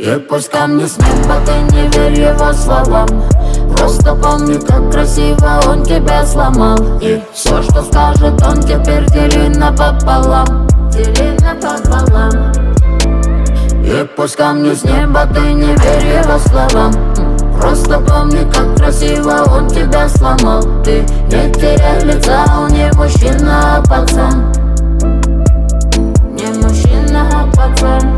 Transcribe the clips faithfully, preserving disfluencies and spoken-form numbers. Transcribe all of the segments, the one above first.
И пусть камни с неба, ты не верь его словам. Просто помни, как красиво он тебя сломал. И все, что скажет он, теперь дели напополам. Дели напополам. И пусть камни с неба, ты не верь его словам. Просто помни, как красиво он тебя сломал. Ты не теряй лица, он не мужчина, а пацан. Не мужчина, а пацан.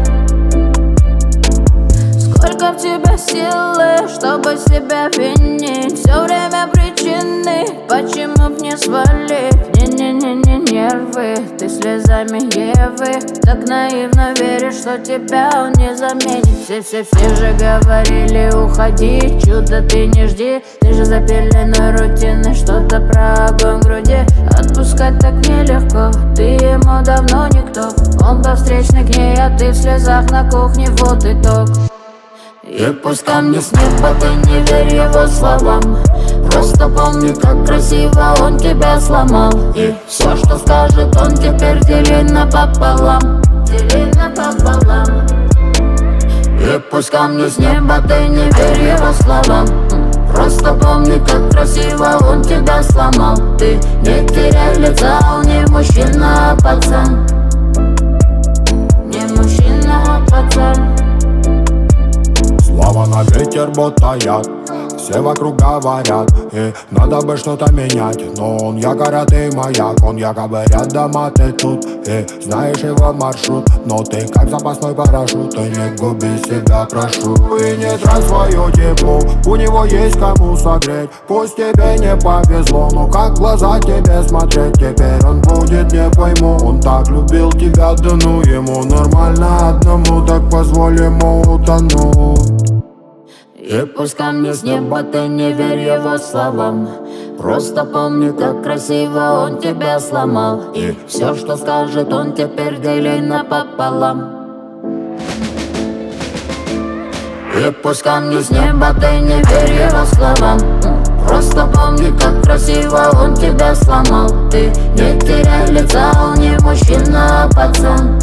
Сколько в тебе силы, чтобы себя винить? Все время причины, почему б не свалить? Не-не-не-не нервы, ты слезами Евы. Так наивно веришь, что тебя он не заменит. Все-все-все же говорили, уходи, чудо ты не жди. Ты же запиленной рутиной, что-то про огонь в груди. Отпускать так нелегко, ты ему давно никто. Он по встречной к ней, а ты в слезах на кухне, вот итог. И пусть камни с неба, ты не верь его словам. Просто помни, как красиво он тебя сломал. И все, что скажет он, теперь дели напополам. Дели напополам. И пусть камни с неба, ты не верь его словам. Просто помни, как красиво он тебя сломал. Ты не теряй лица, он не мужчина, а пацан. Не мужчина, а пацан. Слова на ветер, будто яд. Все вокруг говорят, и надо бы что-то менять. Но он якорь, а ты маяк. Он якобы рядом, а ты тут. И знаешь его маршрут, но ты как запасной парашют. Ты не губи себя, прошу. И не трать свое тепло, у него есть кому согреть. Пусть тебе не повезло, но как в глаза тебе смотреть? Теперь он будет, не пойму. Он так любил тебя, да ну ему нормально одному. Так позволь ему утонуть. И пусть камни с неба, ты не верь его словам. Просто помни, как красиво он тебя сломал. И все, что скажет он, теперь дели напополам. И пусть камни с неба, ты не верь его словам. Просто помни, как красиво он тебя сломал. Ты не теряй лица, он не мужчина, а пацан.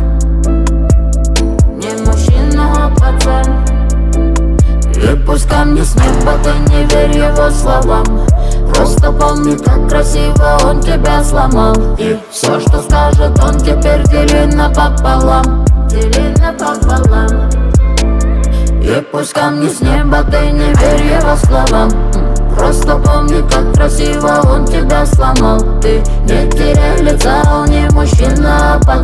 Не мужчина, а пацан. И пусть камни с неба, ты не верь его словам. Просто помни, как красиво он тебя сломал. И все, что скажет он, теперь дели напополам. Дели напополам. И пусть камни с неба, ты не верь его словам. Просто помни, как красиво он тебя сломал. Ты не теряй лица, он не мужчина, а пацан.